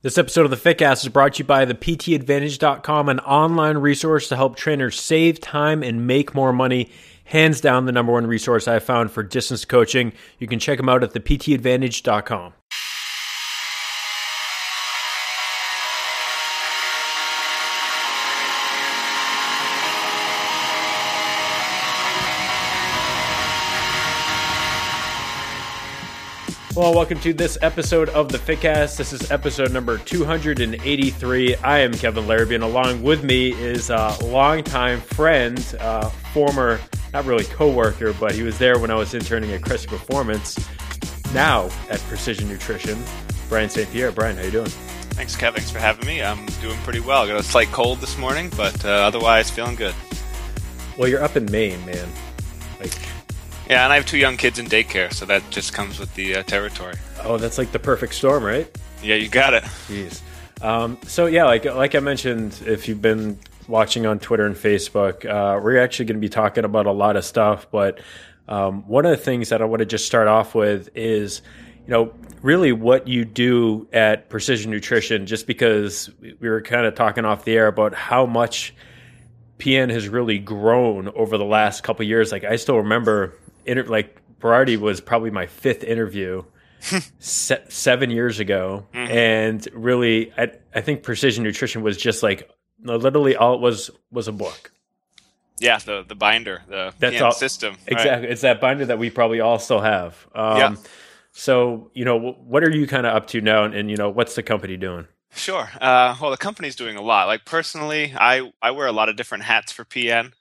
This episode of the Fitcast is brought to you by the PTAdvantage.com, an online resource to help trainers save time and make more money. Hands down, the number one resource I've found for distance coaching. You can check them out at the PTAdvantage.com. Well, welcome to this episode of the Fitcast. This is episode number 283. I am Kevin Larrabee, and along with me is a longtime friend, former, not really co-worker, but he was there when I was interning at Cressy Performance, now at Precision Nutrition, Brian St. Pierre. Brian, how you doing? Thanks, Kevin. Thanks for having me. I'm doing pretty well. Got a slight cold this morning, but otherwise feeling good. Well, you're up in Maine, man. Yeah, and I have two young kids in daycare, so that just comes with the territory. Oh, that's like the perfect storm, right? Yeah, you got it. Jeez. So yeah, like I mentioned, if you've been watching on Twitter and Facebook, we're actually going to be talking about a lot of stuff. But one of the things that I want to just start off with is, really what you do at Precision Nutrition, just because we were kind of talking off the air about how much PN has really grown over the last couple of years. Like I still remember, Berardi was probably my fifth interview 7 years ago. Mm-hmm. And really, I think Precision Nutrition was just like, literally all it was a book. Yeah, the binder, the PN system. Exactly. Right? It's that binder that we probably all still have. Yeah. So, what are you kind of up to now? And what's the company doing? Sure. Well, the company's doing a lot. Like personally, I wear a lot of different hats for PN.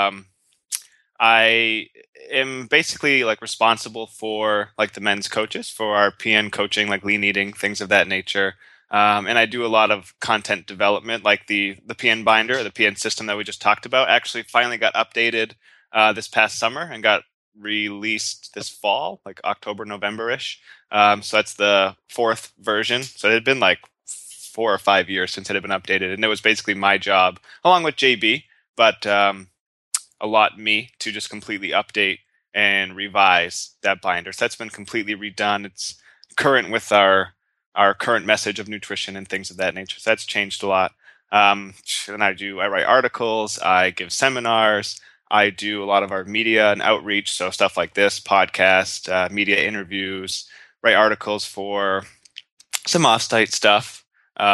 I am basically responsible for the men's coaches for our PN coaching, like lean eating, things of that nature. And I do a lot of content development, like the PN binder, the PN system that we just talked about, actually finally got updated this past summer and got released this fall, like October, November-ish. So that's the fourth version. So it had been 4 or 5 years since it had been updated. And it was basically my job, along with JB, but a lot me to just completely update and revise that binder. So that's been completely redone. It's current with our current message of nutrition and things of that nature. So that's changed a lot. And I write articles, I give seminars, I do a lot of our media and outreach. So stuff like this, podcast, media interviews, write articles for some off-site stuff.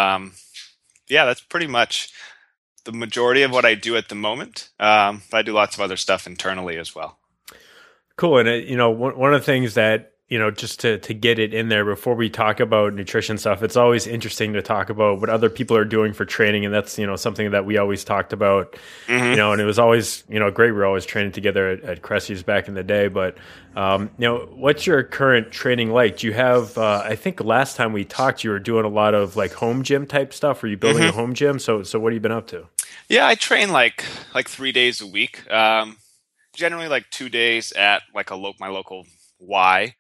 That's pretty much the majority of what I do at the moment. But I do lots of other stuff internally as well. Cool. And, one of the things that, just to get it in there before we talk about nutrition stuff, it's always interesting to talk about what other people are doing for training. And that's, something that we always talked about, mm-hmm. And it was always, great. We were always training together at Cressy's back in the day. But, what's your current training like? Do you have, I think last time we talked, you were doing a lot of home gym type stuff. Were you building mm-hmm. a home gym? So what have you been up to? Yeah, I train like 3 days a week. Generally 2 days at my local Y.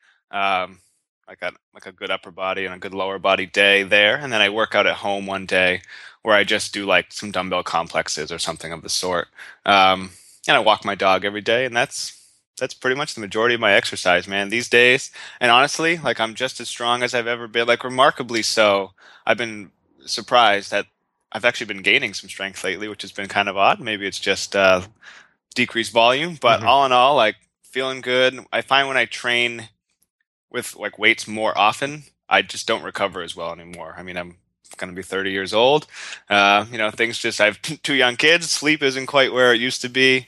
Like a good upper body and a good lower body day there, and then I work out at home one day where I just do some dumbbell complexes or something of the sort. And I walk my dog every day, and that's pretty much the majority of my exercise, man, these days. And honestly, I'm just as strong as I've ever been, remarkably so. I've been surprised that I've actually been gaining some strength lately, which has been kind of odd. Maybe it's just decreased volume, but mm-hmm. all in all, feeling good. I find when I train with weights more often, I just don't recover as well anymore. I mean, I'm going to be 30 years old. Things just, I have two young kids. Sleep isn't quite where it used to be.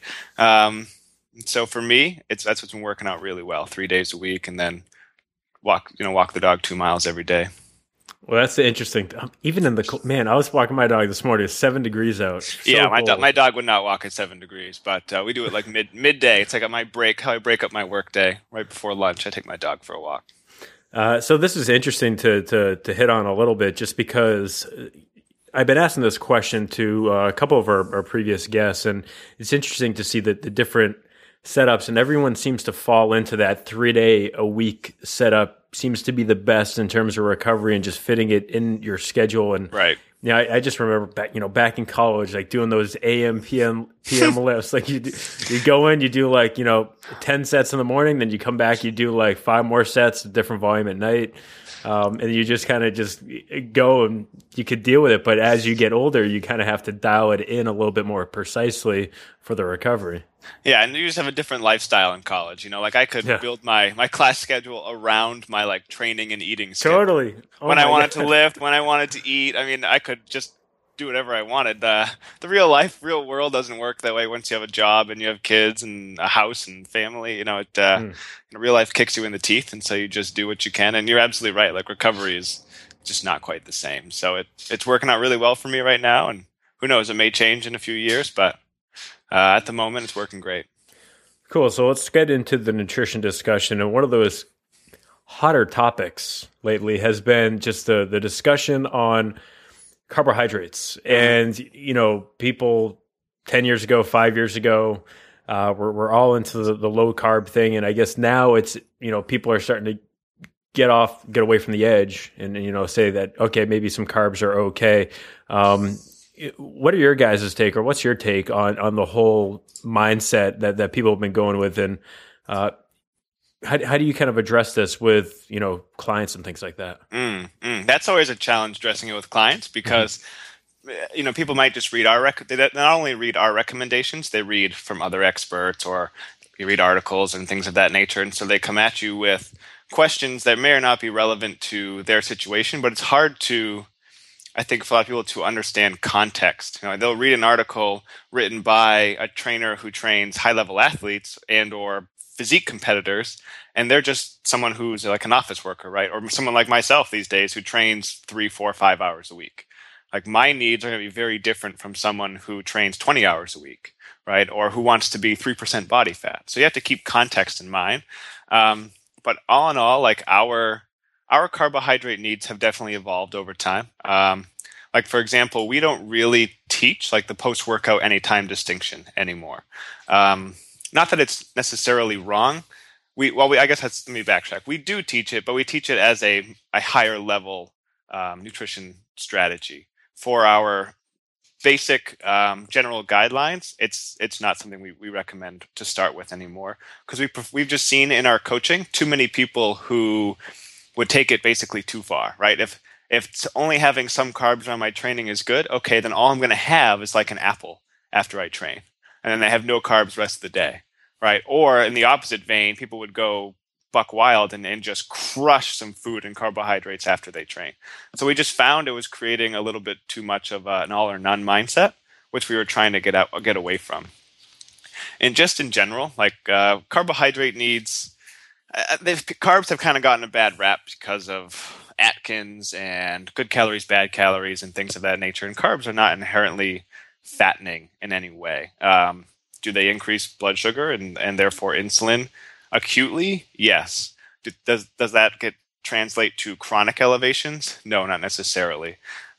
So for me, that's what's been working out really well. 3 days a week, and then walk the dog 2 miles every day. Well, that's the interesting. Even in the man, I was walking my dog this morning. It's 7 degrees out. So yeah, my dog would not walk at 7 degrees, but we do it midday. It's like at my break, how I break up my work day right before lunch. I take my dog for a walk. So this is interesting to hit on a little bit, just because I've been asking this question to a couple of our previous guests, and it's interesting to see the different setups, and everyone seems to fall into that 3 day a week setup. Seems to be the best in terms of recovery and just fitting it in your schedule. And right. Yeah, I just remember back in college, doing those AM, PM lifts. You go in, you do 10 sets in the morning, then you come back, you do 5 more sets, different volume at night. and you just kind of just go and you could deal with it. But as you get older, you kind of have to dial it in a little bit more precisely for the recovery. Yeah, and you just have a different lifestyle in college. Like I could build my class schedule around my like training and eating schedule. Totally. When I wanted to lift, when I wanted to eat, I mean, I could just do whatever I wanted. The real world doesn't work that way. Once you have a job and you have kids and a house and family, real life kicks you in the teeth, and so you just do what you can. And you're absolutely right. Like recovery is just not quite the same. So it's working out really well for me right now, and who knows, it may change in a few years, but at the moment, it's working great. Cool. So let's get into the nutrition discussion. And one of those hotter topics lately has been just the discussion on carbohydrates. And, people 10 years ago, 5 years ago, we're all into the low carb thing. And I guess now it's, people are starting to get away from the edge and, say that, okay, maybe some carbs are okay. What are your guys' take, or what's your take on the whole mindset that people have been going with, and how do you kind of address this with clients and things like that? That's always a challenge, addressing it with clients, because people might just read they not only read our recommendations, they read from other experts, or you read articles and things of that nature, and so they come at you with questions that may or not be relevant to their situation. But it's hard to, I think, for a lot of people to understand context. They'll read an article written by a trainer who trains high-level athletes and or physique competitors, and they're just someone who's like an office worker, right? Or someone like myself these days who trains 3, 4, 5 hours a week. Like my needs are going to be very different from someone who trains 20 hours a week, right? Or who wants to be 3% body fat. So you have to keep context in mind. But all in all, like our carbohydrate needs have definitely evolved over time. Like, for example, we don't really teach like the post-workout anytime distinction anymore. Not that it's necessarily wrong. I guess let me backtrack. We do teach it, but we teach it as a higher level nutrition strategy. For our basic general guidelines, it's not something we recommend to start with anymore, because we've just seen in our coaching too many people who would take it basically too far, right? If only having some carbs on my training is good, okay, then all I'm going to have is like an apple after I train, and then I have no carbs the rest of the day, right? Or in the opposite vein, people would go buck wild and just crush some food and carbohydrates after they train. So we just found it was creating a little bit too much of an all or none mindset, which we were trying to get away from. And just in general, like carbohydrate needs, carbs have kind of gotten a bad rap because of Atkins and good calories, bad calories, and things of that nature. And carbs are not inherently fattening in any way. Do they increase blood sugar and therefore insulin acutely? Yes. Does that translate to chronic elevations? No, not necessarily.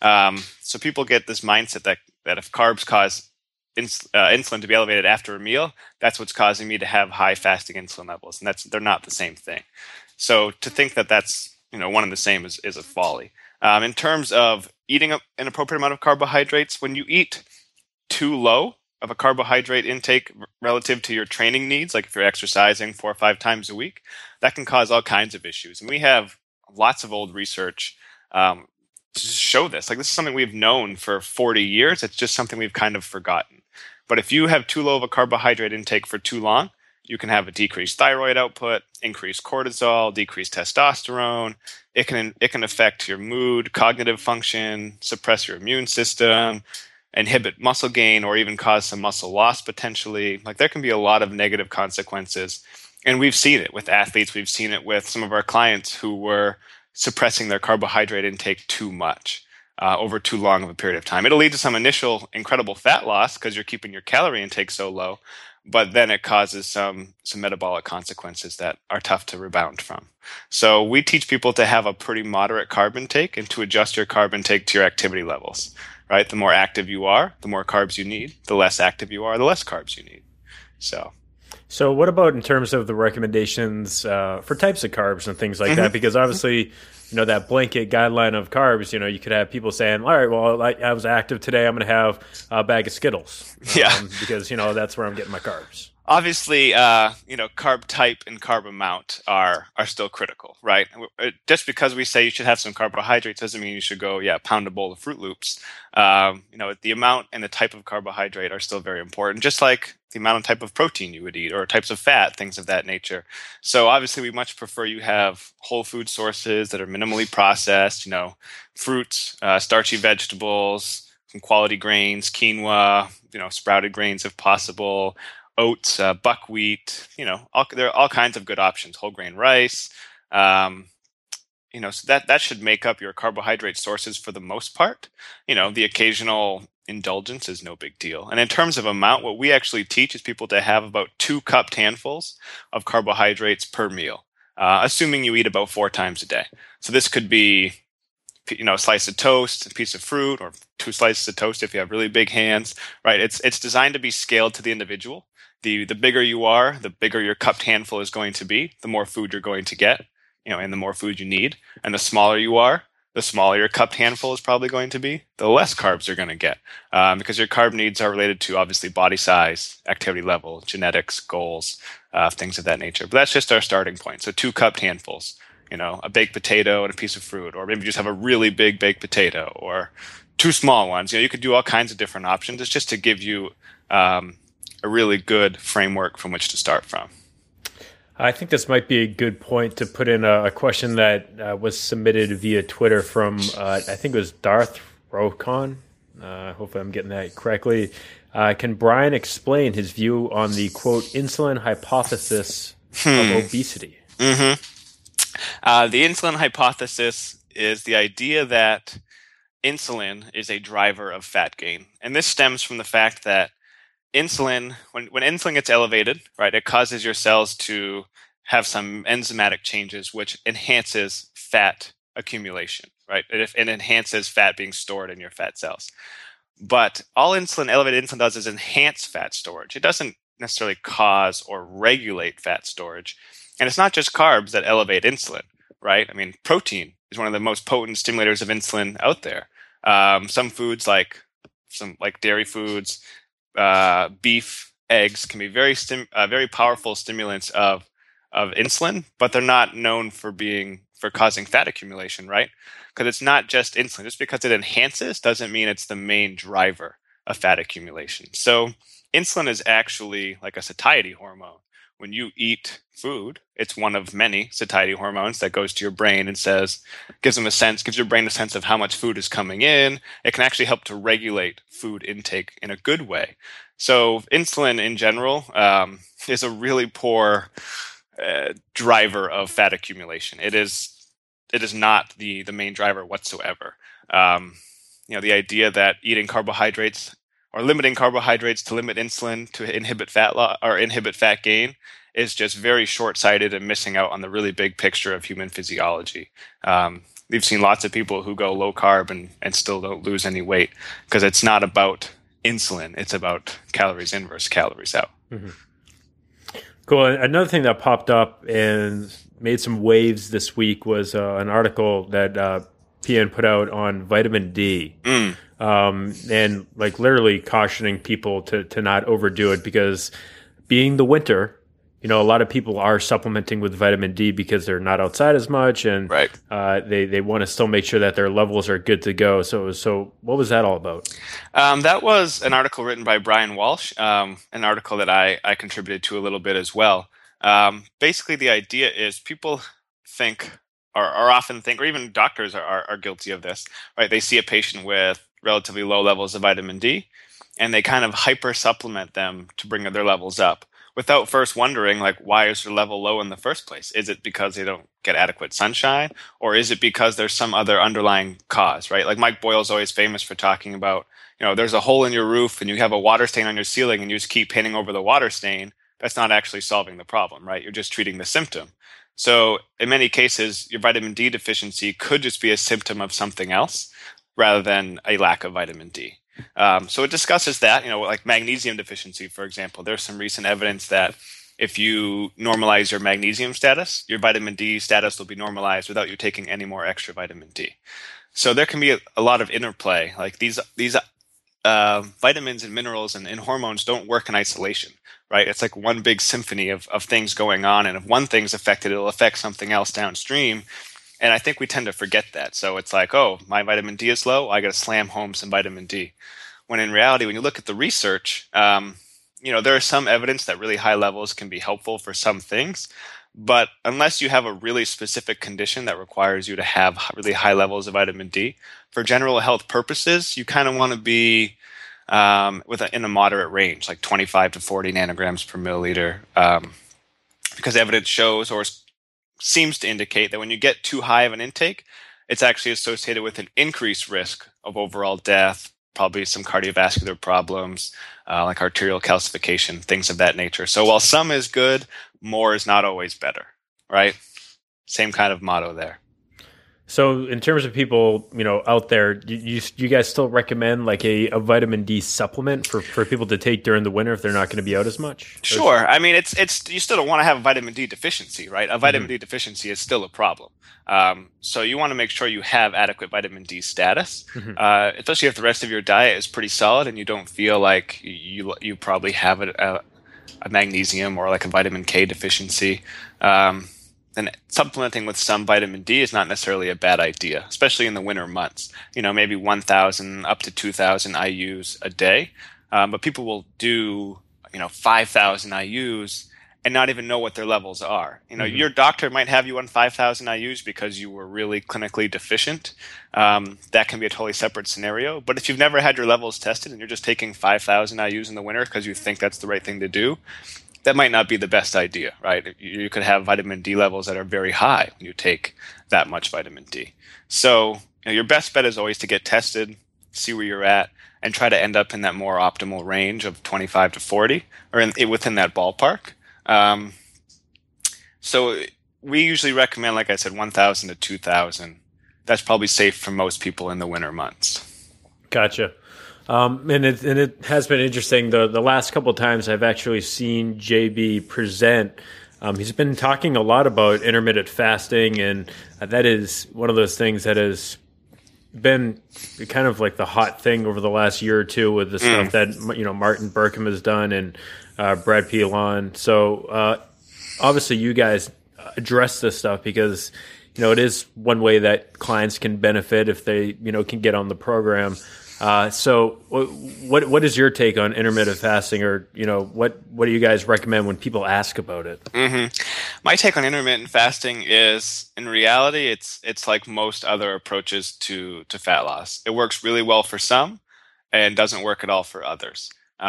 So people get this mindset that if carbs cause insulin to be elevated after a meal, that's what's causing me to have high fasting insulin levels, and they're not the same thing. So to think that that's one and the same is a folly. In terms of eating an appropriate amount of carbohydrates, when you eat too low of a carbohydrate intake relative to your training needs, like if you're exercising 4 or 5 times a week, that can cause all kinds of issues. And we have lots of old research to show this. Like, this is something we've known for 40 years. It's just something we've kind of forgotten. But if you have too low of a carbohydrate intake for too long, you can have a decreased thyroid output, increased cortisol, decreased testosterone. It can affect your mood, cognitive function, suppress your immune system, inhibit muscle gain, or even cause some muscle loss potentially. Like, there can be a lot of negative consequences. And we've seen it with athletes. We've seen it with some of our clients who were suppressing their carbohydrate intake too much over too long of a period of time. It'll lead to some initial incredible fat loss because you're keeping your calorie intake so low, but then it causes some metabolic consequences that are tough to rebound from. So we teach people to have a pretty moderate carb intake and to adjust your carb intake to your activity levels, right? The more active you are, the more carbs you need. The less active you are, the less carbs you need. So what about in terms of the recommendations for types of carbs and things like that? Because obviously, that blanket guideline of carbs, you could have people saying, all right, well, I was active today, I'm going to have a bag of Skittles. Yeah. Because, that's where I'm getting my carbs. Obviously, carb type and carb amount are still critical, right? Just because we say you should have some carbohydrates doesn't mean you should go, pound a bowl of Fruit Loops. The amount and the type of carbohydrate are still very important, just like the amount and type of protein you would eat or types of fat, things of that nature. So obviously, we much prefer you have whole food sources that are minimally processed, fruits, starchy vegetables, some quality grains, quinoa, sprouted grains if possible, oats, buckwheat. There are all kinds of good options. Whole grain rice. Um, so that should make up your carbohydrate sources for the most part. The occasional indulgence is no big deal. And in terms of amount, what we actually teach is people to have about 2 cupped handfuls of carbohydrates per meal, assuming you eat about 4 times a day. So this could be a slice of toast, a piece of fruit, or 2 slices of toast if you have really big hands, right? It's designed to be scaled to the individual. The bigger you are, the bigger your cupped handful is going to be, the more food you're going to get, and the more food you need. And the smaller you are, the smaller your cupped handful is probably going to be, the less carbs you're going to get, because your carb needs are related to obviously body size, activity level, genetics, goals, things of that nature. But that's just our starting point. So 2 cupped handfuls, a baked potato and a piece of fruit, or maybe just have a really big baked potato, or 2 small ones. You could do all kinds of different options. It's just to give you a really good framework from which to start from. I think this might be a good point to put in a question that was submitted via Twitter from, I think it was Darth Rokon. Hopefully I'm getting that correctly. Can Brian explain his view on the, quote, insulin hypothesis of obesity? Mm-hmm. The insulin hypothesis is the idea that insulin is a driver of fat gain. And this stems from the fact that insulin, when insulin gets elevated, right, it causes your cells to have some enzymatic changes, which enhances fat accumulation, right? It enhances fat being stored in your fat cells. But all elevated insulin does is enhance fat storage. It doesn't necessarily cause or regulate fat storage. And it's not just carbs that elevate insulin, right? I mean, protein is one of the most potent stimulators of insulin out there. Some foods like dairy foods, beef, eggs can be very powerful stimulants of insulin, but they're not known for causing fat accumulation, right? Because it's not just insulin. Just because it enhances doesn't mean it's the main driver of fat accumulation. So insulin is actually like a satiety hormone. When you eat food, it's one of many satiety hormones that goes to your brain and gives your brain a sense of how much food is coming in. It can actually help to regulate food intake in a good way. So insulin in general is a really poor driver of fat accumulation. It is not the main driver whatsoever. The idea that eating carbohydrates or limiting carbohydrates to limit insulin to inhibit fat gain is just very short-sighted and missing out on the really big picture of human physiology. We've seen lots of people who go low carb and still don't lose any weight because it's not about insulin. It's about calories in versus calories out. Mm-hmm. Cool. Another thing that popped up and made some waves this week was an article that PN put out on vitamin D. And like literally cautioning people to not overdo it, because being the winter, a lot of people are supplementing with vitamin D because they're not outside as much, and right. They want to still make sure that their levels are good to go. So what was that all about? That was an article written by Brian Walsh, an article that I contributed to a little bit as well. Basically, the idea is people think or often think, or even doctors are guilty of this, right? They see a patient with relatively low levels of vitamin D, and they kind of hyper supplement them to bring their levels up, without first wondering, like, why is their level low in the first place? Is it because they don't get adequate sunshine? Or is it because there's some other underlying cause, right? Like Mike Boyle's always famous for talking about, there's a hole in your roof and you have a water stain on your ceiling and you just keep painting over the water stain. That's not actually solving the problem, right? You're just treating the symptom. So in many cases, your vitamin D deficiency could just be a symptom of something else rather than a lack of vitamin D. So it discusses that, like magnesium deficiency, for example. There's some recent evidence that if you normalize your magnesium status, your vitamin D status will be normalized without you taking any more extra vitamin D. So there can be a lot of interplay. Like these vitamins and minerals and hormones don't work in isolation, right? It's like one big symphony of things going on. And if one thing's affected, it'll affect something else downstream. And I think we tend to forget that. So it's like, oh, my vitamin D is low. I got to slam home some vitamin D. When in reality, when you look at the research, there is some evidence that really high levels can be helpful for some things. But unless you have a really specific condition that requires you to have really high levels of vitamin D, for general health purposes, you kind of want to be in a moderate range, like 25 to 40 nanograms per milliliter, because evidence shows or seems to indicate that when you get too high of an intake, it's actually associated with an increased risk of overall death, probably some cardiovascular problems, like arterial calcification, things of that nature. So while some is good, more is not always better, right? Same kind of motto there. So in terms of people, out there, you guys still recommend like a vitamin D supplement for people to take during the winter if they're not going to be out as much? Sure. I mean, it's you still don't want to have a vitamin D deficiency, right? A vitamin D deficiency is still a problem. So you want to make sure you have adequate vitamin D status, especially if the rest of your diet is pretty solid and you don't feel like you probably have a magnesium or like a vitamin K deficiency. And supplementing with some vitamin D is not necessarily a bad idea, especially in the winter months. Maybe 1,000 up to 2,000 IUs a day. But people will do, 5,000 IUs and not even know what their levels are. Your doctor might have you on 5,000 IUs because you were really clinically deficient. That can be a totally separate scenario. But if you've never had your levels tested and you're just taking 5,000 IUs in the winter because you think that's the right thing to do, that might not be the best idea, right? You could have vitamin D levels that are very high when you take that much vitamin D. So your best bet is always to get tested, see where you're at, and try to end up in that more optimal range of 25 to 40, or within that ballpark. So we usually recommend, like I said, 1,000 to 2,000. That's probably safe for most people in the winter months. Gotcha. And it has been interesting. The last couple of times I've actually seen JB present, he's been talking a lot about intermittent fasting, and that is one of those things that has been kind of like the hot thing over the last year or two with the stuff that Martin Berkham has done and Brad Pilon. So obviously you guys address this stuff because it is one way that clients can benefit if they can get on the program. So what is your take on intermittent fasting, or what do you guys recommend when people ask about it? My take on intermittent fasting is, in reality, it's like most other approaches to fat loss. It works really well for some and doesn't work at all for others.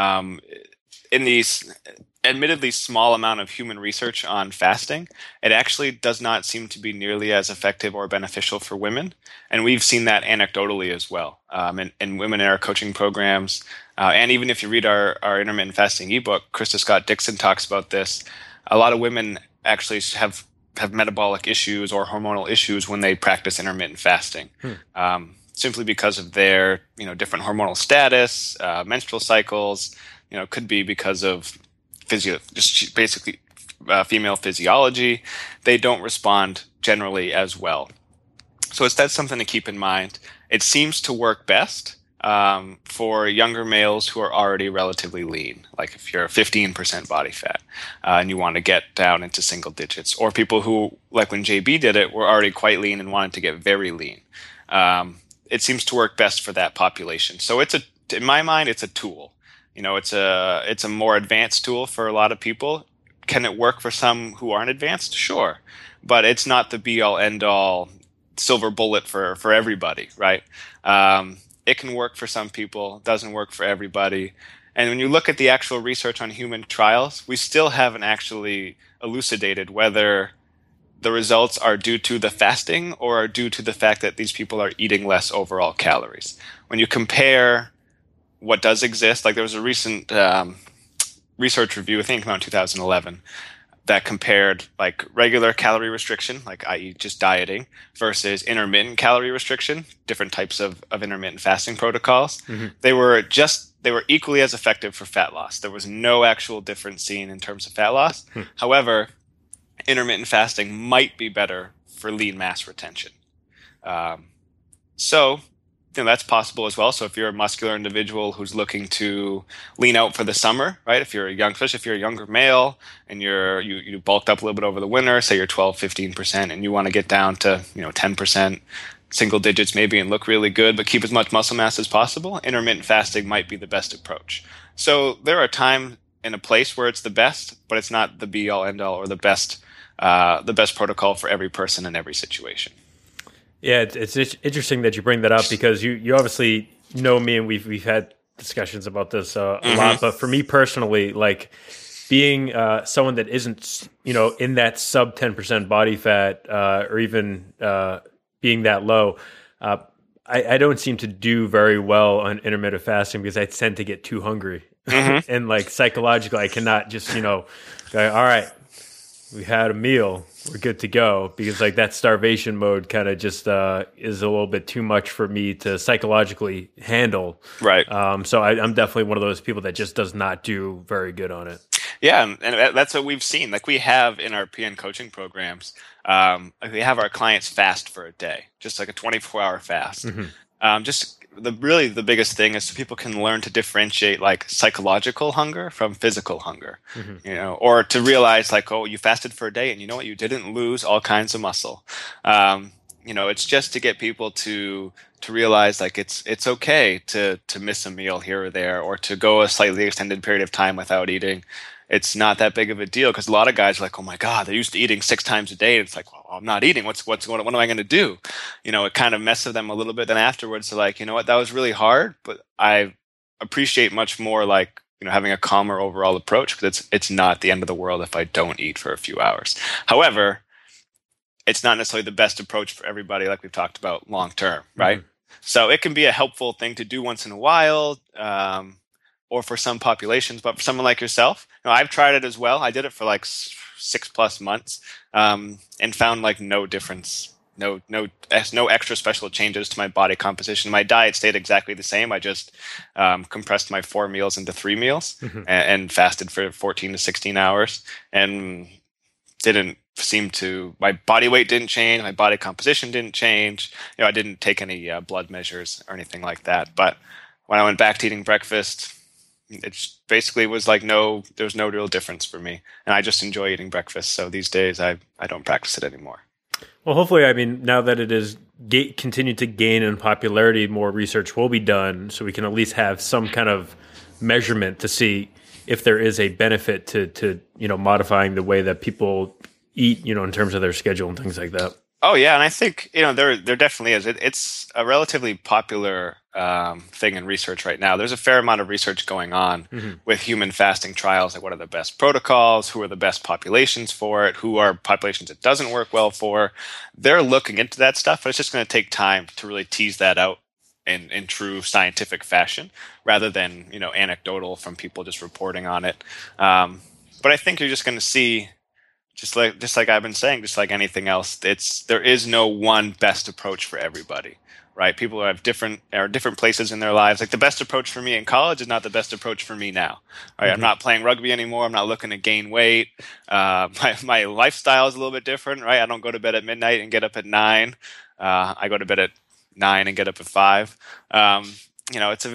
In these admittedly small amount of human research on fasting, it actually does not seem to be nearly as effective or beneficial for women. And we've seen that anecdotally as well. And women in our coaching programs, and even if you read our intermittent fasting ebook, Krista Scott Dixon talks about this. A lot of women actually have metabolic issues or hormonal issues when they practice intermittent fasting, simply because of their different hormonal status, menstrual cycles. Could be because of just basically female physiology. They don't respond generally as well. So that's something to keep in mind. It seems to work best for younger males who are already relatively lean, like if you're 15% body fat and you want to get down into single digits, or people who, like when JB did it, were already quite lean and wanted to get very lean. It seems to work best for that population. So in my mind, it's a tool. It's a more advanced tool for a lot of people. Can it work for some who aren't advanced? Sure. But it's not the be-all, end-all silver bullet for everybody, right? It can work for some people, doesn't work for everybody. And when you look at the actual research on human trials, we still haven't actually elucidated whether the results are due to the fasting or are due to the fact that these people are eating less overall calories. When you compare what does exist, like there was a recent research review, I think it came out in 2011, that compared like regular calorie restriction, like i.e. just dieting, versus intermittent calorie restriction, different types of intermittent fasting protocols. They were equally as effective for fat loss. There was no actual difference seen in terms of fat loss. However, intermittent fasting might be better for lean mass retention. So that's possible as well. So if you're a muscular individual who's looking to lean out for the summer, right? If you're especially if you're a younger male and you bulked up a little bit over the winter, say you're 12, 15%, and you want to get down to, 10%, single digits maybe, and look really good, but keep as much muscle mass as possible, intermittent fasting might be the best approach. So there are times in a place where it's the best, but it's not the be all end all or the best protocol for every person in every situation. Yeah, it's interesting that you bring that up because you obviously know me and we've had discussions about this a lot. But for me personally, like being someone that isn't in that sub 10% body fat or even being that low, I don't seem to do very well on intermittent fasting because I tend to get too hungry and like psychologically I cannot just go, all right, we had a meal, we're good to go, because like that starvation mode kind of just is a little bit too much for me to psychologically handle. Right. So I'm definitely one of those people that just does not do very good on it. Yeah, and that's what we've seen. Like we have in our PN coaching programs, we have our clients fast for a day, just like a 24-hour fast. Just the biggest thing is so people can learn to differentiate like psychological hunger from physical hunger, or to realize like, oh, you fasted for a day and you know what, you didn't lose all kinds of muscle. It's just to get people to realize like it's okay to miss a meal here or there, or to go a slightly extended period of time without eating. It's not that big of a deal because a lot of guys are like, oh my God, they're used to eating 6 times a day. And it's like, well, I'm not eating. What am I going to do? It kind of messes them a little bit. Then afterwards, they're like, you know what, that was really hard, but I appreciate much more like, having a calmer overall approach because it's not the end of the world if I don't eat for a few hours. However, it's not necessarily the best approach for everybody, like we've talked about long term, right? So it can be a helpful thing to do once in a while, or for some populations, but for someone like yourself, I've tried it as well. I did it for like 6+ months, and found like no difference, no extra special changes to my body composition. My diet stayed exactly the same. I just compressed my 4 meals into 3 meals and fasted for 14 to 16 hours, and didn't seem to. My body weight didn't change. My body composition didn't change. I didn't take any blood measures or anything like that. But when I went back to eating breakfast, it basically was like there's no real difference for me. And I just enjoy eating breakfast. So these days I don't practice it anymore. Well, hopefully, now that it is continued to gain in popularity, more research will be done so we can at least have some kind of measurement to see if there is a benefit to modifying the way that people eat, in terms of their schedule and things like that. Oh yeah, and I think there definitely is. It's a relatively popular thing in research right now. There's a fair amount of research going on with human fasting trials. Like, what are the best protocols? Who are the best populations for it? Who are populations it doesn't work well for? They're looking into that stuff, but it's just going to take time to really tease that out in true scientific fashion, rather than anecdotal from people just reporting on it. But I think you're just going to see. Just like I've been saying, just like anything else, there is no one best approach for everybody, right? People have different places in their lives. Like the best approach for me in college is not the best approach for me now. Right? I'm not playing rugby anymore. I'm not looking to gain weight. My lifestyle is a little bit different, right? I don't go to bed at midnight and get up at 9. I go to bed at 9 and get up at 5. It's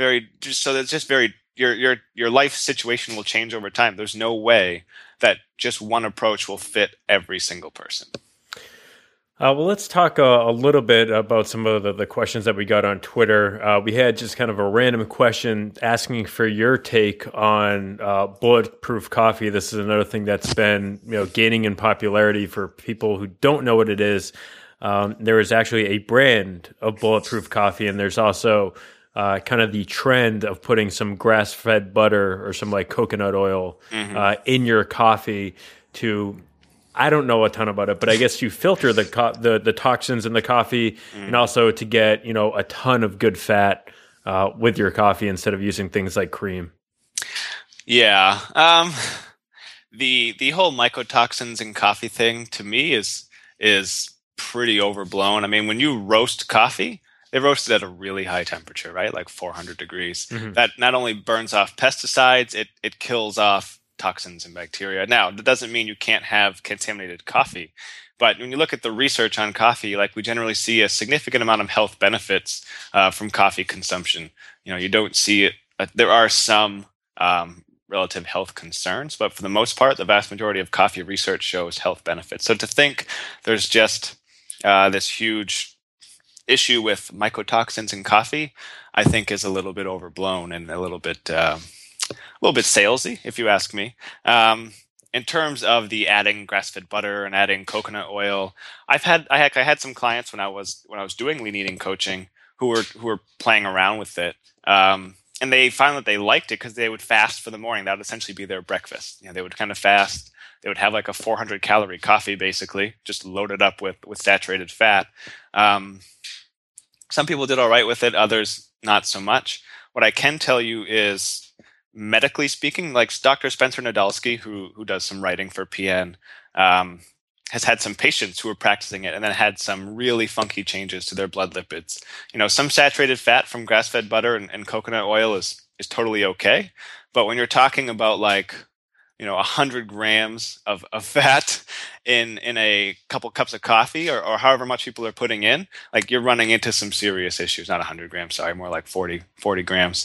your life situation will change over time. There's no way that just one approach will fit every single person. Well, let's talk a little bit about some of the questions that we got on Twitter. We had just kind of a random question asking for your take on Bulletproof coffee. This is another thing that's been gaining in popularity for people who don't know what it is. There is actually a brand of Bulletproof coffee, and there's also kind of the trend of putting some grass-fed butter or some like coconut oil in your coffee to, I don't know a ton about it, but I guess you filter the toxins in the coffee and also to get, a ton of good fat with your coffee instead of using things like cream. Yeah. The whole mycotoxins in coffee thing to me is pretty overblown. I mean, when you roast coffee, they roast it at a really high temperature, right? Like 400 degrees. That not only burns off pesticides, it kills off toxins and bacteria. Now, that doesn't mean you can't have contaminated coffee, But when you look at the research on coffee, like we generally see a significant amount of health benefits from coffee consumption. You don't see it. There are some relative health concerns, but for the most part, the vast majority of coffee research shows health benefits. So to think there's just this huge issue with mycotoxins in coffee, I think is a little bit overblown and a little bit salesy, if you ask me. In terms of the adding grass-fed butter and adding coconut oil, I had some clients when I was doing lean eating coaching who were playing around with it, and they found that they liked it because they would fast for the morning. That would essentially be their breakfast. They would kind of fast. They would have like a 400 calorie coffee, basically, just loaded up with saturated fat. Some people did all right with it, others not so much. What I can tell you is, medically speaking, like Dr. Spencer Nadolsky, who does some writing for PN, has had some patients who were practicing it and then had some really funky changes to their blood lipids. Some saturated fat from grass-fed butter and coconut oil is totally okay. But when you're talking about 100 grams of fat in a couple cups of coffee or however much people are putting in, like you're running into some serious issues. Not 100 grams, sorry, more like 40 grams.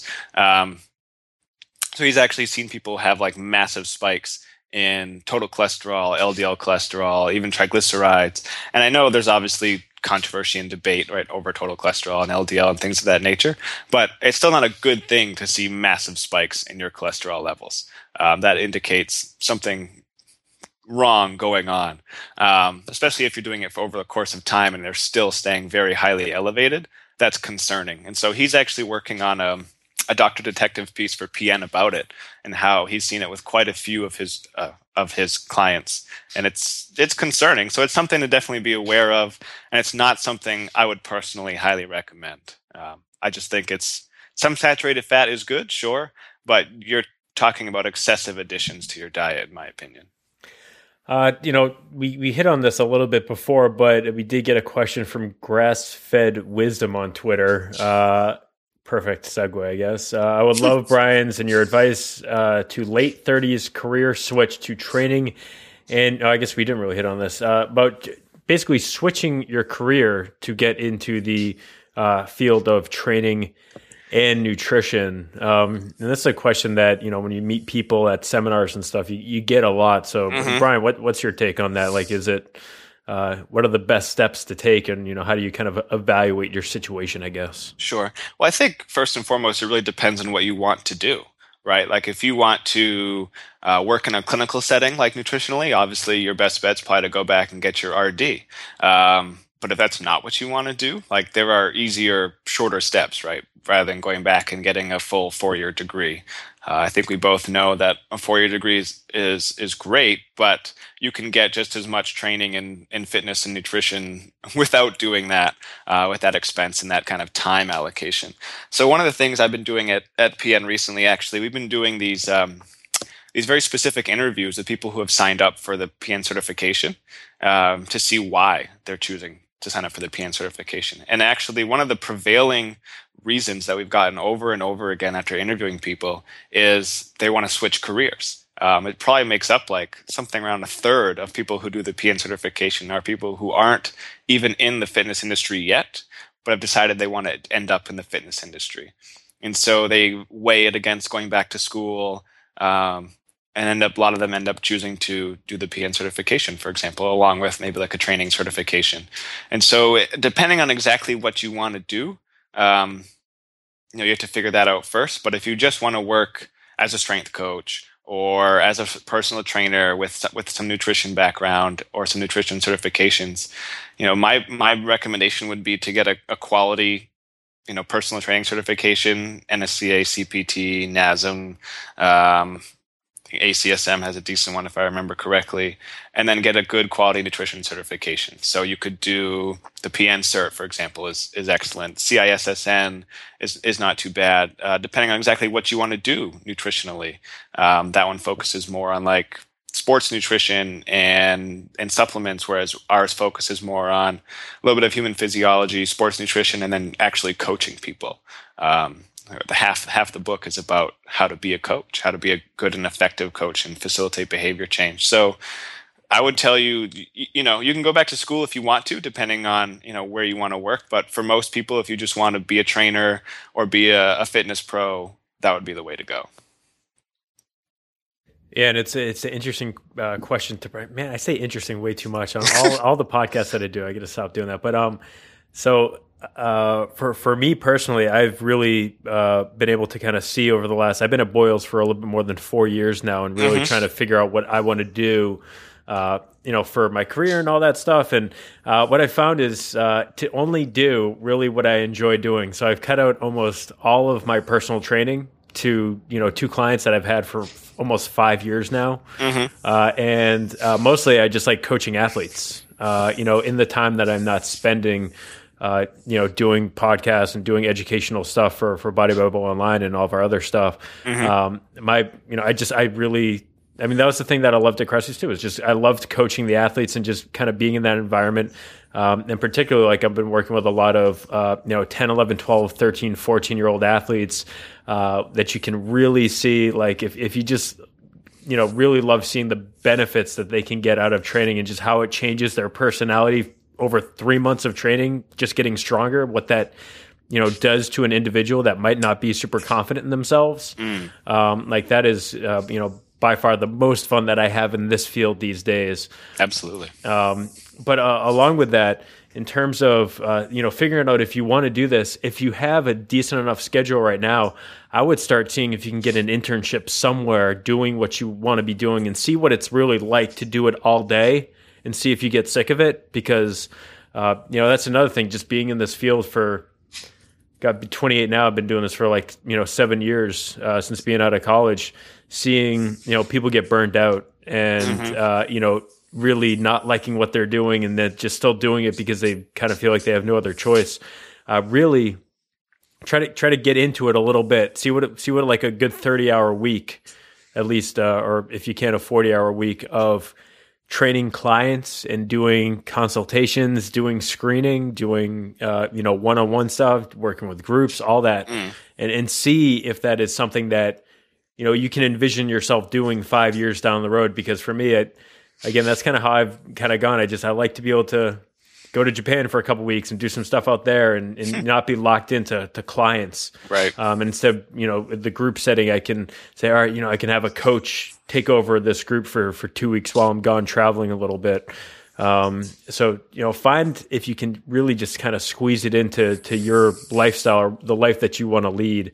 So he's actually seen people have like massive spikes in total cholesterol, LDL cholesterol, even triglycerides. And I know there's obviously controversy and debate, right, over total cholesterol and LDL and things of that nature, but it's still not a good thing to see massive spikes in your cholesterol levels. That indicates something wrong going on, especially if you're doing it for over the course of time and they're still staying very highly elevated. That's concerning. And so he's actually working on a Dr. Detective piece for PN about it and how he's seen it with quite a few of his clients, and it's concerning. So it's something to definitely be aware of, and it's not something I would personally highly recommend. I just think some saturated fat is good, sure, but you're talking about excessive additions to your diet, in my opinion. We hit on this a little bit before, but we did get a question from Grass-Fed Wisdom on Twitter. Perfect segue, I guess. I would love Brian's and your advice to late 30s career switch to training. And I guess we didn't really hit on this, about basically switching your career to get into the field of training and nutrition. And that's a question that, when you meet people at seminars and stuff, you get a lot. So Brian, what's your take on that? Like, is it, what are the best steps to take, and how do you kind of evaluate your situation, I guess? Sure. Well, I think first and foremost, it really depends on what you want to do, right? Like if you want to work in a clinical setting, like nutritionally, obviously your best bet's probably to go back and get your RD. But if that's not what you want to do, like there are easier, shorter steps, right? Rather than going back and getting a full 4-year degree. I think we both know that a 4-year degree is great, but you can get just as much training in fitness and nutrition without doing that, with that expense and that kind of time allocation. So one of the things I've been doing at PN recently, actually, we've been doing these very specific interviews with people who have signed up for the PN certification to see why they're choosing to sign up for the PN certification. And actually, one of the prevailing reasons that we've gotten over and over again after interviewing people is they want to switch careers. It probably makes up like something around a third of people who do the PN certification are people who aren't even in the fitness industry yet, but have decided they want to end up in the fitness industry. And so they weigh it against going back to school, and a lot of them end up choosing to do the PN certification, for example, along with maybe like a training certification. And so depending on exactly what you want to do, you have to figure that out first. But if you just want to work as a strength coach or as a personal trainer with some nutrition background or some nutrition certifications, my recommendation would be to get a quality, personal training certification, NSCA, CPT, NASM, ACSM has a decent one if I remember correctly, and then get a good quality nutrition certification. So you could do the PN cert, for example, is excellent. CISSN is not too bad, depending on exactly what you want to do nutritionally. That one focuses more on like sports nutrition and supplements, whereas ours focuses more on a little bit of human physiology, sports nutrition, and then actually coaching people. Half the book is about how to be a coach, how to be a good and effective coach and facilitate behavior change. So I would tell you, you can go back to school if you want to, depending on, where you want to work. But for most people, if you just want to be a trainer or be a fitness pro, that would be the way to go. Yeah, and it's an interesting question to, man, I say interesting way too much on all the podcasts that I do. I got to stop doing that. But so for me personally, I've really been able to kind of see over the last. I've been at Boyles for a little bit more than 4 years now, and really trying to figure out what I want to do. For my career and all that stuff. And what I found is to only do really what I enjoy doing. So I've cut out almost all of my personal training to, two clients that I've had for almost 5 years now. And mostly I just like coaching athletes, in the time that I'm not spending, doing podcasts and doing educational stuff for Bodybuilding Online and all of our other stuff. That was the thing that I loved at Cressy's too. Is just I loved coaching the athletes and just kind of being in that environment. And particularly, like I've been working with a lot of 10, 11, 12, 13, 14-year-old athletes that you can really see. Like if you just really love seeing the benefits that they can get out of training and just how it changes their personality over 3 months of training, just getting stronger. What that does to an individual that might not be super confident in themselves. Like that is by far the most fun that I have in this field these days. Absolutely. But along with that, in terms of figuring out if you want to do this, if you have a decent enough schedule right now, I would start seeing if you can get an internship somewhere doing what you want to be doing and see what it's really like to do it all day and see if you get sick of it. Because that's another thing. Just being in this field for, got to be 28 now. I've been doing this for 7 years since being out of college. Seeing people get burned out and really not liking what they're doing and then just still doing it because they kind of feel like they have no other choice. Really try to get into it a little bit. See what like a good 30-hour week, at least, or if you can, a 40-hour week of training clients and doing consultations, doing screening, doing one-on-one stuff, working with groups, all that, and see if that is something that you can envision yourself doing 5 years down the road. Because for me, again, that's kind of how I've kind of gone. I like to be able to go to Japan for a couple of weeks and do some stuff out there and not be locked into clients. Right. And instead, the group setting, I can say, all right, I can have a coach take over this group for 2 weeks while I'm gone traveling a little bit. So, find if you can really just kind of squeeze it into your lifestyle or the life that you want to lead.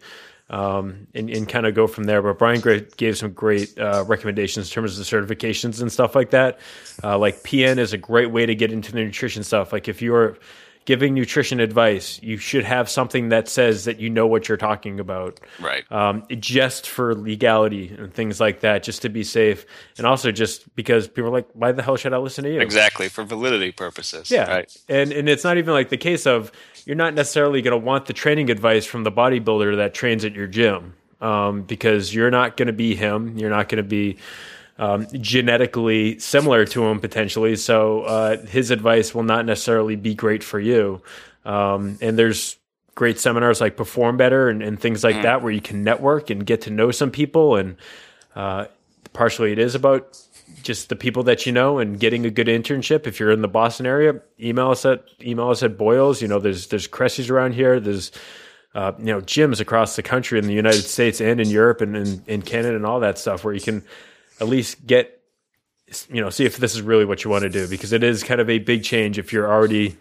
And kind of go from there. But Brian gave some great recommendations in terms of the certifications and stuff like that. Like PN is a great way to get into the nutrition stuff. Like if you're giving nutrition advice, you should have something that says that you know what you're talking about. Right. Just for legality and things like that, just to be safe. And also just because people are like, why the hell should I listen to you? Exactly. For validity purposes. Yeah. Right. And it's not even like the case of you're not necessarily going to want the training advice from the bodybuilder that trains at your gym because you're not going to be him. You're not going to be genetically similar to him potentially. So his advice will not necessarily be great for you. And there's great seminars like Perform Better and things like that where you can network and get to know some people. And partially it is about just the people that you know and getting a good internship. If you're in the Boston area, email us at Boyles. There's Cressy's around here. There's gyms across the country in the United States and in Europe and in Canada and all that stuff where you can at least get, see if this is really what you want to do, because it is kind of a big change. If you're already,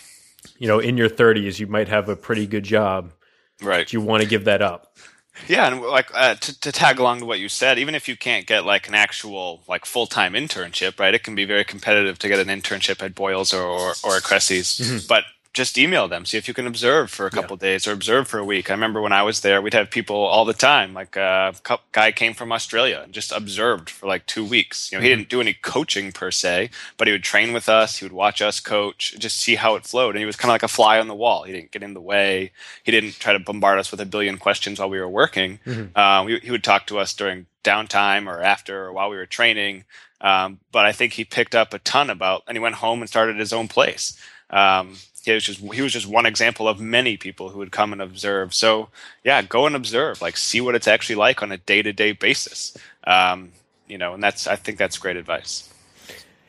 in your 30s, you might have a pretty good job. Right. You want to give that up. Yeah, and like to tag along to what you said, even if you can't get like an actual like full-time internship, right? It can be very competitive to get an internship at Boyles or at Cressy's, but just email them, see if you can observe for a couple days or observe for a week. I remember when I was there, we'd have people all the time. Like a guy came from Australia and just observed for like 2 weeks. He didn't do any coaching per se, but he would train with us. He would watch us coach, just see how it flowed. And he was kind of like a fly on the wall. He didn't get in the way. He didn't try to bombard us with a billion questions while we were working. He would talk to us during downtime or after or while we were training. But I think he picked up a ton and he went home and started his own place. He was just one example of many people who would come and observe. So yeah, go and observe, like see what it's actually like on a day-to-day basis. And I think that's great advice.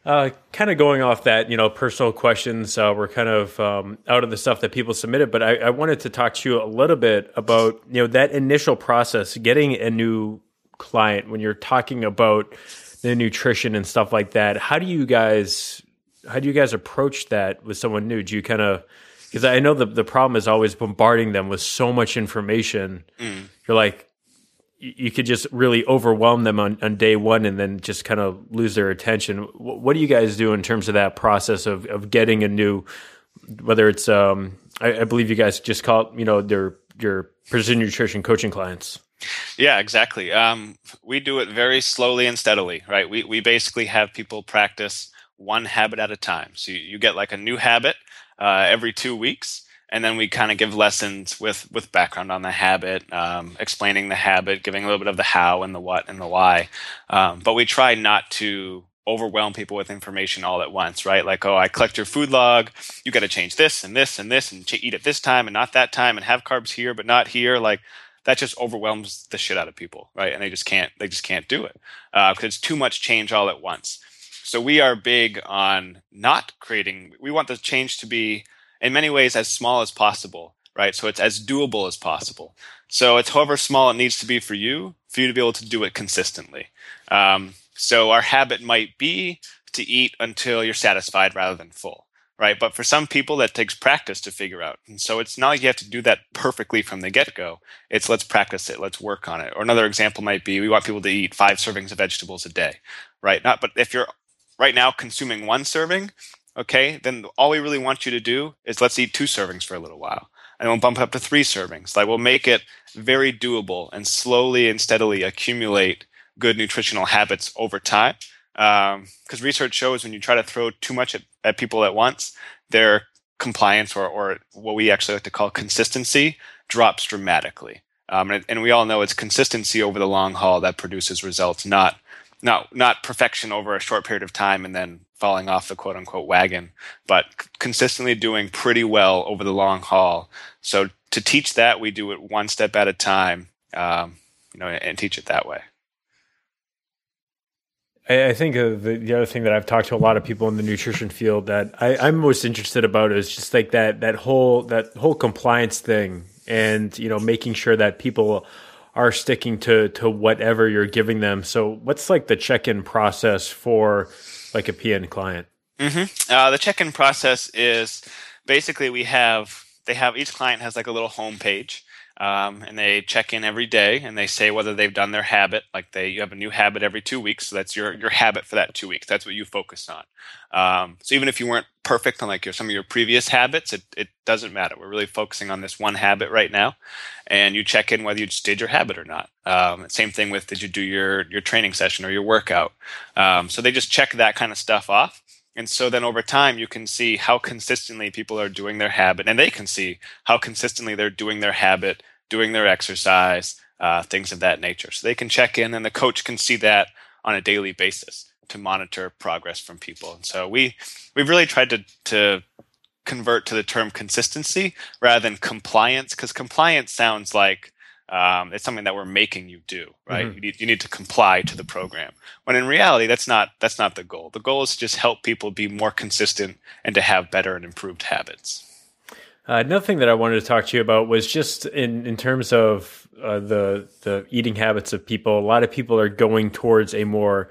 Kind of going off that, personal questions. We're kind of out of the stuff that people submitted, but I wanted to talk to you a little bit about, that initial process, getting a new client when you're talking about the nutrition and stuff like that. How do you guys approach that with someone new? Do you kind of, because I know the problem is always bombarding them with so much information. You're like, you could just really overwhelm them on day one and then just kind of lose their attention. What do you guys do in terms of that process of getting a new, whether it's, I believe you guys just call it, your precision nutrition coaching clients? Yeah, exactly. We do it very slowly and steadily, right? We basically have people practice one habit at a time. So you get like a new habit every 2 weeks. And then we kind of give lessons with background on the habit, explaining the habit, giving a little bit of the how and the what and the why. But we try not to overwhelm people with information all at once, right? Like, I collect your food log. You got to change this and this and this and eat at this time and not that time and have carbs here but not here. Like that just overwhelms the shit out of people, right? And they just can't do it because it's too much change all at once. So we are big on not creating. We want the change to be, in many ways, as small as possible, right? So it's as doable as possible. So it's however small it needs to be for you to be able to do it consistently. So our habit might be to eat until you're satisfied rather than full, right? But for some people, that takes practice to figure out. And so it's not like you have to do that perfectly from the get-go. It's let's practice it, let's work on it. Or another example might be we want people to eat 5 servings of vegetables a day, right? But if you're right now consuming 1 serving, okay, then all we really want you to do is let's eat 2 servings for a little while. And we'll bump it up to 3 servings. Like we'll make it very doable and slowly and steadily accumulate good nutritional habits over time. Because research shows when you try to throw too much at people at once, their compliance or what we actually like to call consistency drops dramatically. And we all know it's consistency over the long haul that produces results, not perfection over a short period of time and then falling off the quote unquote wagon, but consistently doing pretty well over the long haul. So to teach that, we do it one step at a time, and teach it that way. I think the other thing that I've talked to a lot of people in the nutrition field that I'm most interested about is just like that whole compliance thing, and making sure that people are sticking to whatever you're giving them. So what's like the check-in process for like a PN client? The check-in process is basically each client has like a little home page. And they check in every day and they say whether they've done their habit. Like you have a new habit every 2 weeks. So that's your habit for that 2 weeks. That's what you focus on. So even if you weren't perfect on like some of your previous habits, it doesn't matter. We're really focusing on this one habit right now. And you check in whether you just did your habit or not. Same thing with, did you do your training session or your workout? So they just check that kind of stuff off. And so then over time, you can see how consistently people are doing their habit, and they can see how consistently they're doing their habit, doing their exercise, things of that nature. So they can check in, and the coach can see that on a daily basis to monitor progress from people. And so we've really tried to convert to the term consistency rather than compliance, because compliance sounds like it's something that we're making you do, right? Mm-hmm. You need to comply to the program. When in reality, that's not the goal. The goal is to just help people be more consistent and to have better and improved habits. Another thing that I wanted to talk to you about was just in terms of the eating habits of people. A lot of people are going towards a more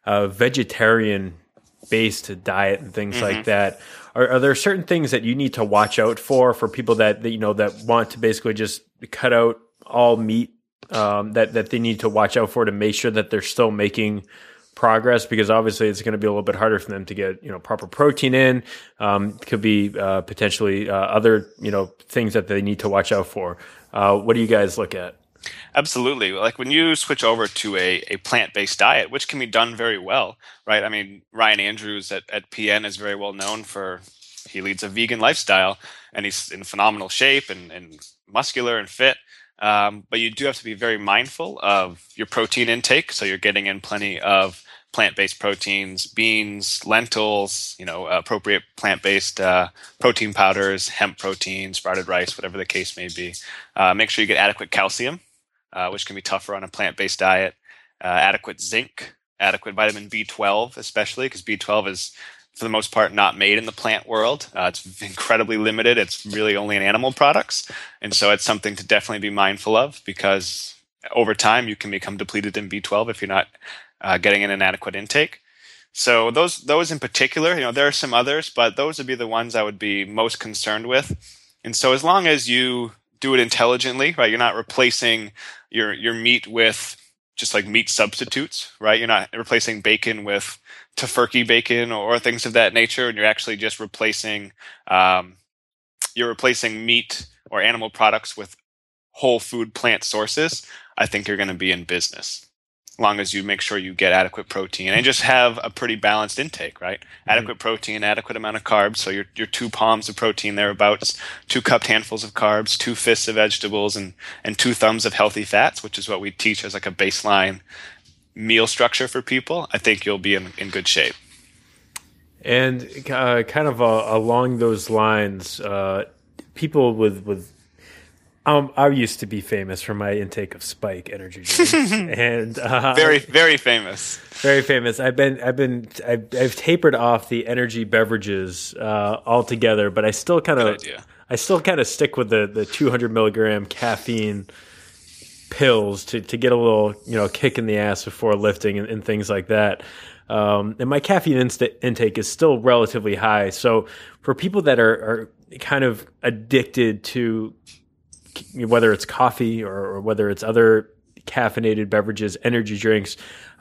vegetarian-based diet and things like that. Are there certain things that you need to watch out for people that want to basically just cut out all meat, that they need to watch out for to make sure that they're still making progress? Because obviously it's going to be a little bit harder for them to get proper protein in. Could be potentially other things that they need to watch out for. What do you guys look at? Absolutely. Like when you switch over to a plant-based diet, which can be done very well, right? I mean, Ryan Andrews at PN is very well known he leads a vegan lifestyle and he's in phenomenal shape and muscular and fit. But you do have to be very mindful of your protein intake. So you're getting in plenty of plant-based proteins, beans, lentils, appropriate plant-based protein powders, hemp protein, sprouted rice, whatever the case may be. Make sure you get adequate calcium, which can be tougher on a plant-based diet, adequate zinc, adequate vitamin B12, especially because B12 is, for the most part, not made in the plant world. It's incredibly limited. It's really only in animal products. And so it's something to definitely be mindful of, because over time you can become depleted in B12 if you're not getting an adequate intake. So those in particular, there are some others, but those would be the ones I would be most concerned with. And so as long as you do it intelligently, right, you're not replacing your meat with just like meat substitutes, right? You're not replacing bacon with tofurkey bacon or things of that nature, and you're actually just replacing meat or animal products with whole food plant sources. I think you're going to be in business, as long as you make sure you get adequate protein and just have a pretty balanced intake, right? Mm-hmm. Adequate protein, adequate amount of carbs. So your 2 palms of protein thereabouts, 2 cupped handfuls of carbs, 2 fists of vegetables, and 2 thumbs of healthy fats, which is what we teach as like a baseline meal structure for people. I think you'll be in good shape. And kind of along those lines, people with I used to be famous for my intake of Spike energy drinks, and very, very famous. Very famous. I've tapered off the energy beverages altogether, but I still kind of stick with the 200 milligram caffeine pills to get a little kick in the ass before lifting and things like that. And my caffeine intake is still relatively high. So for people that are kind of addicted to, whether it's coffee or whether it's other caffeinated beverages, energy drinks,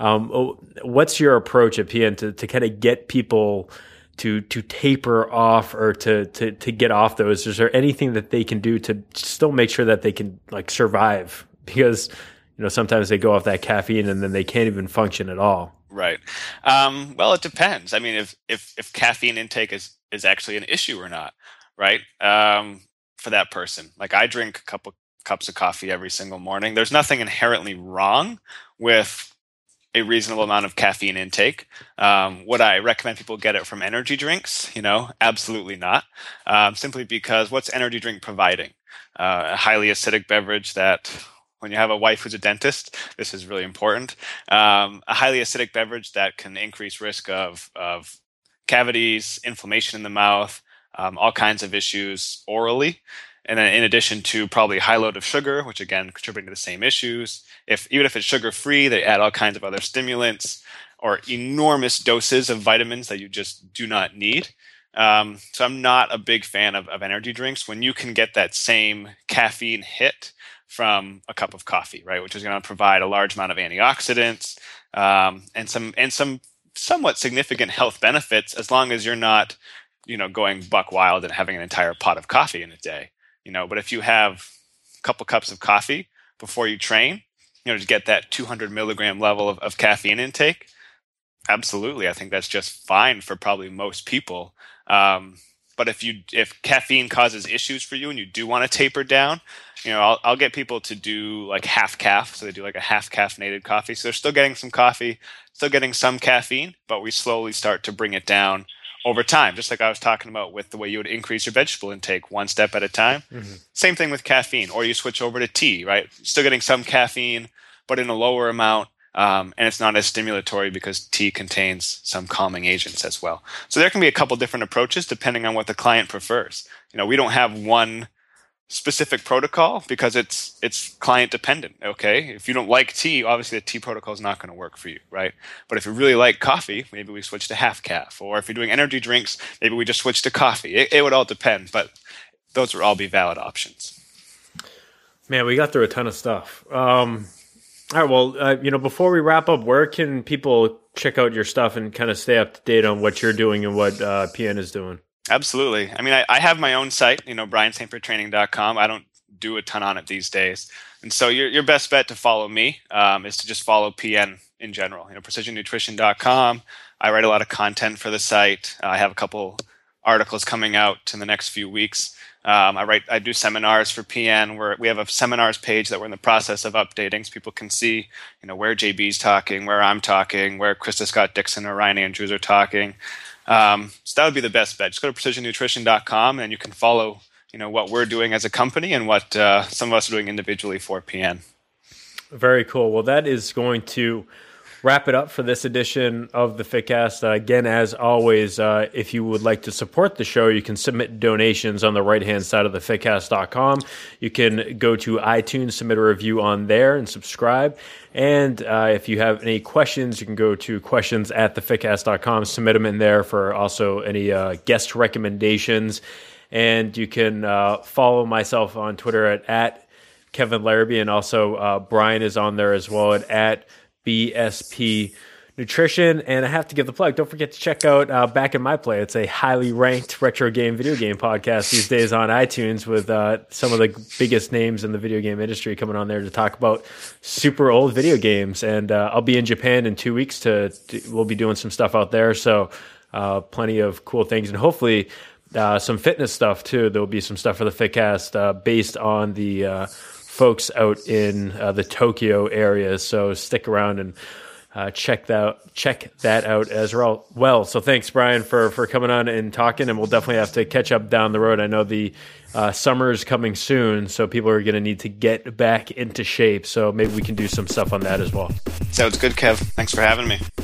what's your approach at PN to kind of get people to taper off or to get off those? Is there anything that they can do to still make sure that they can like survive? Because sometimes they go off that caffeine and then they can't even function at all. Right. Well, it depends. I mean, if caffeine intake is actually an issue or not, right? For that person, like I drink a couple cups of coffee every single morning. There's nothing inherently wrong with a reasonable amount of caffeine intake. Would I recommend people get it from energy drinks? Absolutely not. Simply because what's energy drink providing? A highly acidic beverage that, when you have a wife who's a dentist, this is really important. A highly acidic beverage that can increase risk of cavities, inflammation in the mouth, all kinds of issues orally. And then in addition to probably high load of sugar, which again, contributing to the same issues. Even if it's sugar-free, they add all kinds of other stimulants or enormous doses of vitamins that you just do not need. So I'm not a big fan of energy drinks when you can get that same caffeine hit from a cup of coffee, right? Which is going to provide a large amount of antioxidants and some somewhat significant health benefits, as long as you're not, going buck wild and having an entire pot of coffee in a day. But if you have a couple cups of coffee before you train, to get that 200 milligram level of caffeine intake, absolutely, I think that's just fine for probably most people. But if caffeine causes issues for you and you do want to taper down, I'll get people to do like half calf. So they do like a half caffeinated coffee. So they're still getting some coffee, still getting some caffeine, but we slowly start to bring it down over time. Just like I was talking about with the way you would increase your vegetable intake one step at a time. Mm-hmm. Same thing with caffeine, or you switch over to tea, right? Still getting some caffeine, but in a lower amount. And it's not as stimulatory because tea contains some calming agents as well. So there can be a couple different approaches depending on what the client prefers. We don't have one specific protocol because it's client dependent. Okay, if you don't like tea, obviously the tea protocol is not going to work for you, right? But if you really like coffee, maybe we switch to half calf. Or if you're doing energy drinks, maybe we just switch to coffee. It would all depend, but those would all be valid options. Man, we got through a ton of stuff. All right, well, before we wrap up, where can people check out your stuff and kind of stay up to date on what you're doing and what PN is doing? Absolutely. I mean, I have my own site, brianstpaintfortraining.com. I don't do a ton on it these days. And so your best bet to follow me is to just follow PN in general. Precisionnutrition.com. I write a lot of content for the site. I have a couple articles coming out in the next few weeks. I do seminars for PN where we have a seminars page that we're in the process of updating so people can see, where JB's talking, where I'm talking, where Krista Scott Dixon or Ryan Andrews are talking. So that would be the best bet. Just go to precisionnutrition.com and you can follow, what we're doing as a company and what some of us are doing individually for PN. Very cool. Well, that is going to wrap it up for this edition of the Fitcast. Again, as always, if you would like to support the show, you can submit donations on the right-hand side of the fitcast.com. You can go to iTunes, submit a review on there, and subscribe. And if you have any questions, you can go to questions@thefitcast.com, submit them in there for also any guest recommendations. And you can follow myself on Twitter at Kevin Larrabee, and also Brian is on there as well at BSP Nutrition. And I have to give the plug. Don't forget to check out Back in My Play. It's a highly ranked retro game video game podcast these days on iTunes with some of the biggest names in the video game industry coming on there to talk about super old video games. And I'll be in Japan in 2 weeks. We'll be doing some stuff out there. So plenty of cool things, and hopefully some fitness stuff too. There'll be some stuff for the Fitcast based on the folks out in the Tokyo area. So stick around and check that out as well. So thanks, Brian, for coming on and talking, and we'll definitely have to catch up down the road. I know the summer is coming soon, so people are going to need to get back into shape. So maybe we can do some stuff on that as well. Sounds good, Kev. Thanks for having me.